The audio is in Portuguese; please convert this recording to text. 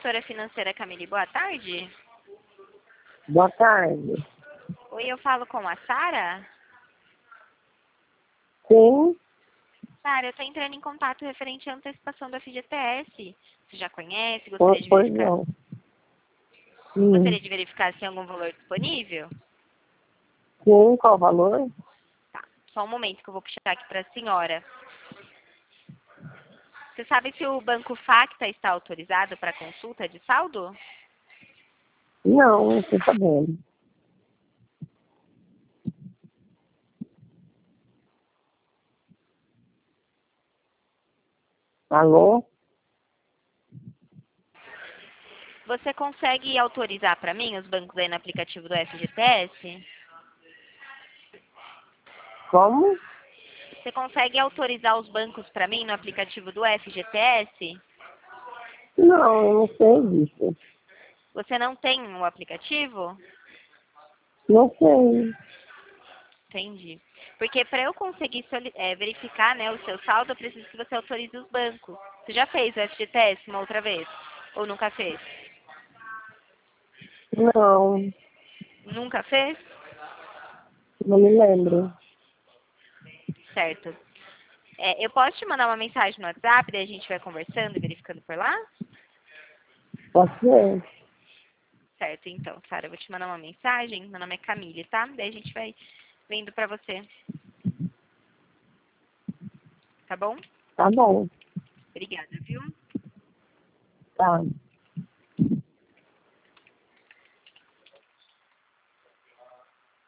assessora financeira Camille, boa tarde. Boa tarde. Oi, eu falo com a Sara? Sim, Sara, eu estou entrando em contato referente à antecipação do FGTS. Você já conhece? Gostaria de pois verificar? não. Sim, Gostaria de verificar se tem algum valor disponível? sim, qual o valor? Tá, só um momento que eu vou puxar aqui para a senhora. Você sabe se o Banco Facta está autorizado para consulta de saldo? Não, não estou sabendo. Alô? Você consegue autorizar para mim os bancos aí no aplicativo do FGTS? Como? Você consegue autorizar os bancos para mim no aplicativo do FGTS? Não, eu não sei disso. Você não tem o aplicativo? Não sei. Entendi. Porque para eu conseguir verificar, né, o seu saldo, eu preciso que você autorize os bancos. Você já fez o FGTS uma outra vez? Ou nunca fez? Não, Nunca fez? não me lembro. Certo. Eu posso te mandar uma mensagem no WhatsApp, daí a gente vai conversando e verificando por lá? Pode ser. Certo, então, Sara, eu vou te mandar uma mensagem. Meu nome é Camille, tá? Daí a gente vai vendo pra você. Tá bom? Tá bom. Obrigada, viu? Tá.